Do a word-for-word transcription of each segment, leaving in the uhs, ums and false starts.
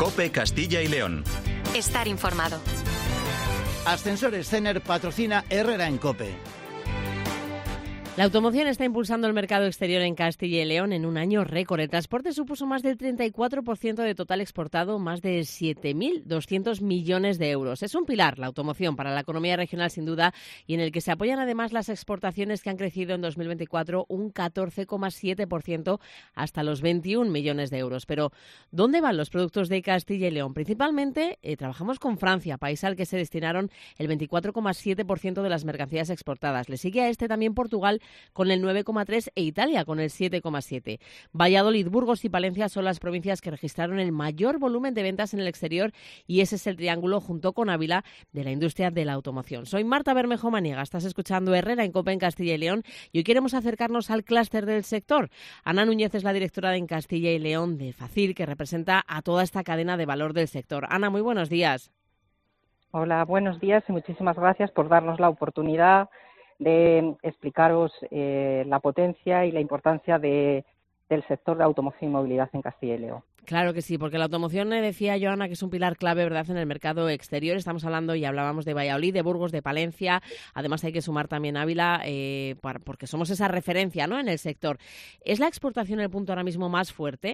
COPE Castilla y León. Estar informado. Ascensores Cener patrocina Herrera en COPE. La automoción está impulsando el mercado exterior en Castilla y León en un año récord. El transporte supuso más del treinta y cuatro por ciento de total exportado, más de siete mil doscientos millones de euros. Es un pilar, la automoción, para la economía regional sin duda, y en el que se apoyan además las exportaciones que han crecido en dos mil veinticuatro un catorce coma siete por ciento hasta los veintiún millones de euros. Pero, ¿dónde van los productos de Castilla y León? Principalmente eh, trabajamos con Francia, país al que se destinaron el veinticuatro coma siete por ciento de las mercancías exportadas. Le sigue a este también Portugal con el nueve coma tres por ciento e Italia con el siete coma siete por ciento. Valladolid, Burgos y Palencia son las provincias que registraron el mayor volumen de ventas en el exterior y ese es el triángulo junto con Ávila de la industria de la automoción. Soy Marta Bermejo Maniega, estás escuchando Herrera en COPE en Castilla y León y hoy queremos acercarnos al clúster del sector. Ana Núñez es la directora en Castilla y León de Facil, que representa a toda esta cadena de valor del sector. Ana, muy buenos días. Hola, buenos días y muchísimas gracias por darnos la oportunidad de explicaros eh, la potencia y la importancia de, del sector de automoción y movilidad en Castilla y León. Claro que sí, porque la automoción, eh, decía Joana, que es un pilar clave, ¿verdad?, en el mercado exterior. Estamos hablando y hablábamos de Valladolid, de Burgos, de Palencia. Además hay que sumar también Ávila, eh, para, porque somos esa referencia, ¿no?, en el sector. ¿Es la exportación el punto ahora mismo más fuerte?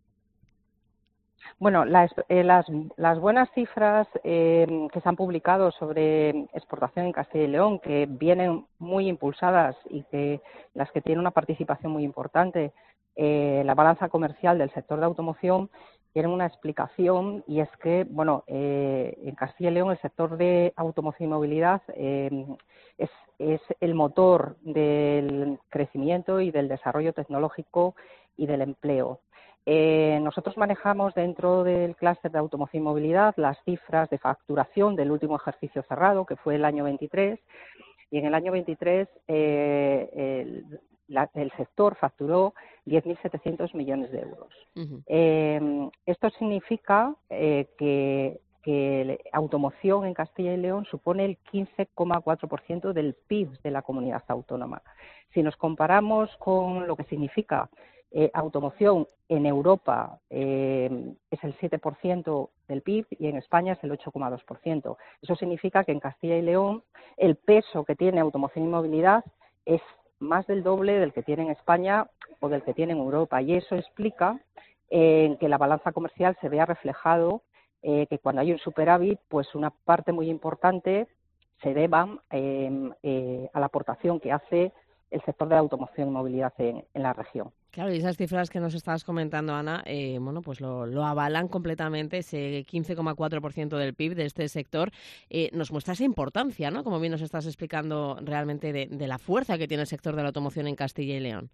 Bueno, las, eh, las, las buenas cifras eh, que se han publicado sobre exportación en Castilla y León, que vienen muy impulsadas y que las que tienen una participación muy importante, eh, la balanza comercial del sector de automoción, tienen una explicación y es que, bueno, eh, en Castilla y León el sector de automoción y movilidad eh, es, es el motor del crecimiento y del desarrollo tecnológico y del empleo. Eh, nosotros manejamos dentro del clúster de automoción y movilidad las cifras de facturación del último ejercicio cerrado, que fue el año veintitrés, y en el año veintitrés eh, el, la, el sector facturó diez mil setecientos millones de euros. Uh-huh. Eh, esto significa eh, que, que automoción en Castilla y León supone el quince coma cuatro por ciento del P I B de la comunidad autónoma. Si nos comparamos con lo que significa Eh, automoción en Europa eh, es el siete por ciento del P I B y en España es el ocho coma dos por ciento. Eso significa que en Castilla y León el peso que tiene automoción y movilidad es más del doble del que tiene en España o del que tiene en Europa, y eso explica eh, que la balanza comercial se vea reflejado, eh, que cuando hay un superávit, pues una parte muy importante se deba eh, eh, a la aportación que hace el sector de la automoción y movilidad en, en la región. Claro, y esas cifras que nos estabas comentando, Ana, eh, bueno, pues lo, lo avalan completamente, ese quince coma cuatro por ciento del P I B de este sector. Eh, nos muestra esa importancia, ¿no?, como bien nos estás explicando realmente, de, de la fuerza que tiene el sector de la automoción en Castilla y León.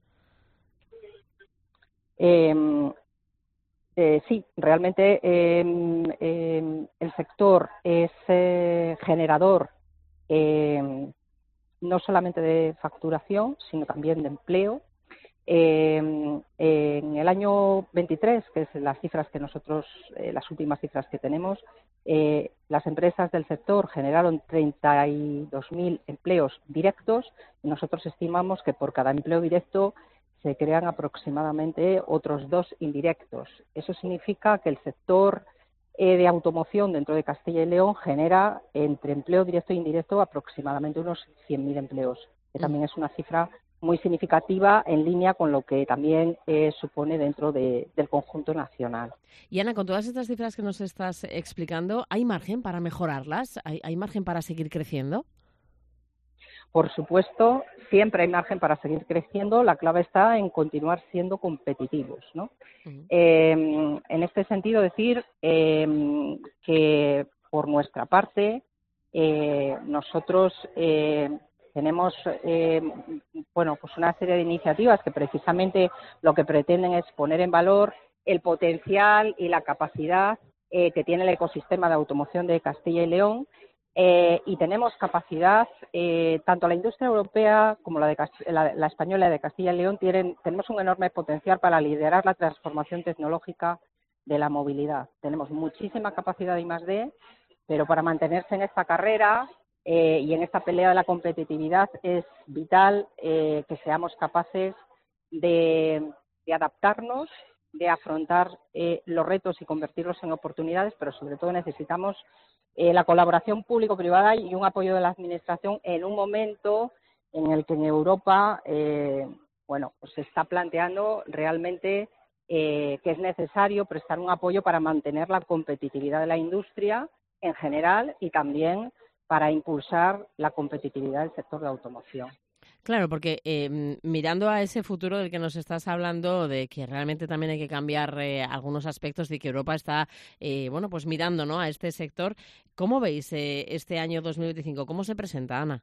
Eh, eh, sí, realmente eh, eh, el sector es eh, generador eh, no solamente de facturación, sino también de empleo. Eh, en el año veintitrés, que es las cifras que nosotros, eh, las últimas cifras que tenemos, eh, las empresas del sector generaron treinta y dos mil empleos directos y nosotros estimamos que por cada empleo directo se crean aproximadamente otros dos indirectos. Eso significa que el sector eh, de automoción dentro de Castilla y León genera entre empleo directo e indirecto aproximadamente unos cien mil empleos, que también es una cifra muy significativa en línea con lo que también eh, supone dentro de, del conjunto nacional. Y Ana, con todas estas cifras que nos estás explicando, ¿hay margen para mejorarlas? ¿Hay, hay margen para seguir creciendo? Por supuesto, siempre hay margen para seguir creciendo. La clave está en continuar siendo competitivos, ¿no? Uh-huh. Eh, en este sentido, decir eh, que por nuestra parte eh, nosotros eh, tenemos eh, bueno, pues una serie de iniciativas que precisamente lo que pretenden es poner en valor el potencial y la capacidad eh, que tiene el ecosistema de automoción de Castilla y León. Eh, y tenemos capacidad, eh, tanto la industria europea como la, de Cast- la, la española de Castilla y León, tienen, tenemos un enorme potencial para liderar la transformación tecnológica de la movilidad. Tenemos muchísima capacidad de I más D, pero para mantenerse en esta carrera eh, y en esta pelea de la competitividad es vital eh, que seamos capaces de, de adaptarnos, de afrontar eh, los retos y convertirlos en oportunidades, pero sobre todo necesitamos eh, la colaboración público-privada y un apoyo de la Administración en un momento en el que en Europa eh, bueno, pues se está planteando realmente eh, que es necesario prestar un apoyo para mantener la competitividad de la industria en general y también para impulsar la competitividad del sector de automoción. Claro, porque eh, mirando a ese futuro del que nos estás hablando, de que realmente también hay que cambiar eh, algunos aspectos de que Europa está, eh, bueno, pues mirando, ¿no?, a este sector, ¿cómo veis eh, este año dos mil veinticinco? ¿Cómo se presenta, Ana?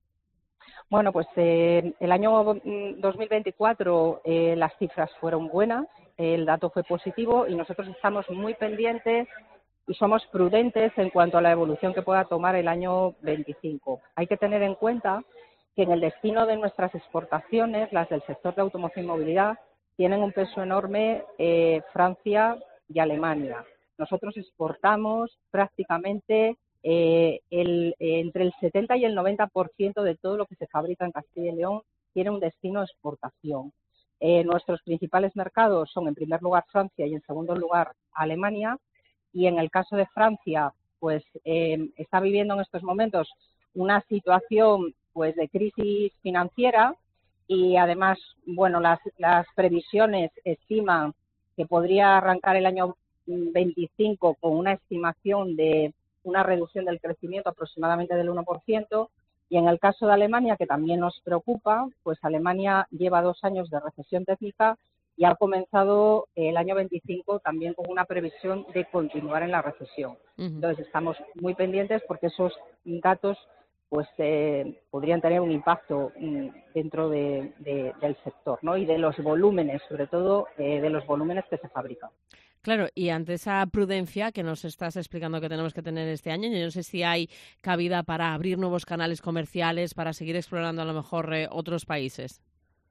Bueno, pues eh, el año dos mil veinticuatro eh, las cifras fueron buenas, el dato fue positivo y nosotros estamos muy pendientes y somos prudentes en cuanto a la evolución que pueda tomar el año veinticinco. Hay que tener en cuenta que en el destino de nuestras exportaciones, las del sector de automoción y movilidad, tienen un peso enorme eh, Francia y Alemania. Nosotros exportamos prácticamente eh, el, eh, entre el setenta y el noventa por ciento de todo lo que se fabrica en Castilla y León tiene un destino de exportación. Eh, nuestros principales mercados son, en primer lugar, Francia y, en segundo lugar, Alemania. Y en el caso de Francia, pues eh, está viviendo en estos momentos una situación pues de crisis financiera y además, bueno, las, las previsiones estiman que podría arrancar el año veinticinco con una estimación de una reducción del crecimiento aproximadamente del uno por ciento. Y en el caso de Alemania, que también nos preocupa, pues Alemania lleva dos años de recesión técnica y ha comenzado el año veinticinco también con una previsión de continuar en la recesión. Uh-huh. Entonces estamos muy pendientes porque esos datos pues eh, podrían tener un impacto mm, dentro de, de, del sector, ¿no? Y de los volúmenes, sobre todo eh, de los volúmenes que se fabrican. Claro, y ante esa prudencia que nos estás explicando que tenemos que tener este año, yo no sé si hay cabida para abrir nuevos canales comerciales, para seguir explorando a lo mejor eh, otros países.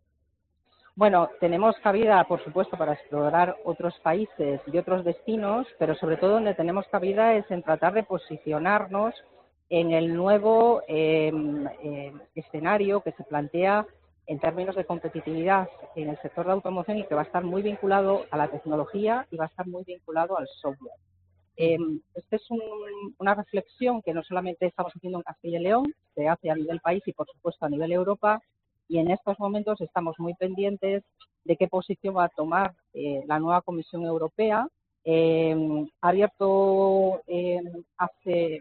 Bueno, tenemos cabida, por supuesto, para explorar otros países y otros destinos, pero sobre todo donde tenemos cabida es en tratar de posicionarnos en el nuevo eh, eh, escenario que se plantea en términos de competitividad en el sector de automoción y que va a estar muy vinculado a la tecnología y va a estar muy vinculado al software. Eh, esta es un, una reflexión que no solamente estamos haciendo en Castilla y León, se hace a nivel país y, por supuesto, a nivel Europa, y en estos momentos estamos muy pendientes de qué posición va a tomar eh, la nueva Comisión Europea. Eh, ha abierto eh, hace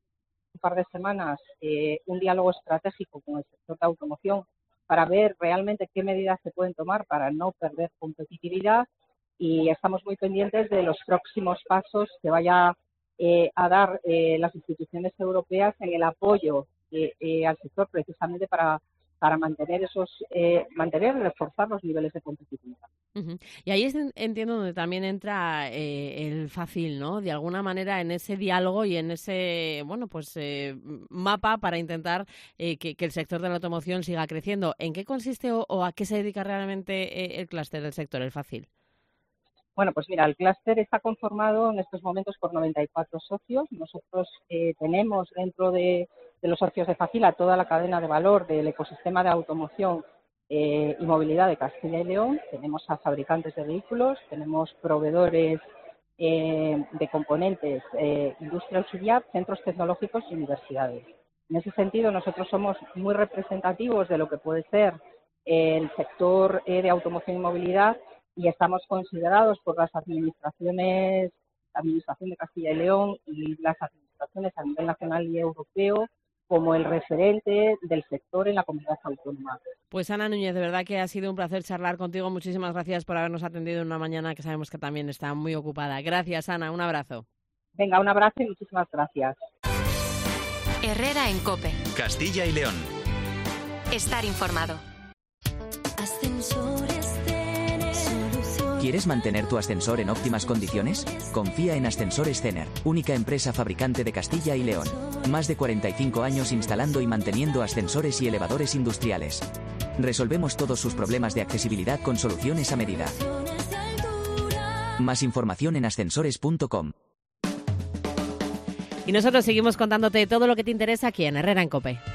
un par de semanas eh, un diálogo estratégico con el sector de automoción para ver realmente qué medidas se pueden tomar para no perder competitividad, y estamos muy pendientes de los próximos pasos que vaya eh, a dar eh, las instituciones europeas en el apoyo eh, eh, al sector precisamente para para mantener esos, eh, mantener y reforzar los niveles de competitividad. Uh-huh. Y ahí es, entiendo, donde también entra eh, el fácil, ¿no? De alguna manera en ese diálogo y en ese, bueno, pues eh, mapa para intentar eh, que, que el sector de la automoción siga creciendo. ¿En qué consiste o, o a qué se dedica realmente eh, el clúster del sector, el fácil? Bueno, pues mira, el clúster está conformado en estos momentos por noventa y cuatro socios. Nosotros eh, tenemos dentro de, de los socios de Facil a toda la cadena de valor del ecosistema de automoción eh, y movilidad de Castilla y León. Tenemos a fabricantes de vehículos, tenemos proveedores eh, de componentes, eh, industria auxiliar, centros tecnológicos y universidades. En ese sentido, nosotros somos muy representativos de lo que puede ser eh, el sector eh, de automoción y movilidad, y estamos considerados por las administraciones, la Administración de Castilla y León y las administraciones a nivel nacional y europeo como el referente del sector en la comunidad autónoma. Pues Ana Núñez, de verdad que ha sido un placer charlar contigo. Muchísimas gracias por habernos atendido en una mañana que sabemos que también está muy ocupada. Gracias, Ana. Un abrazo. Venga, un abrazo y muchísimas gracias. Herrera en COPE. Castilla y León. Estar informado. Ascensores. ¿Quieres mantener tu ascensor en óptimas condiciones? Confía en Ascensores Cener, única empresa fabricante de Castilla y León. Más de cuarenta y cinco años instalando y manteniendo ascensores y elevadores industriales. Resolvemos todos sus problemas de accesibilidad con soluciones a medida. Más información en ascensores punto com. Y nosotros seguimos contándote todo lo que te interesa aquí en Herrera en COPE.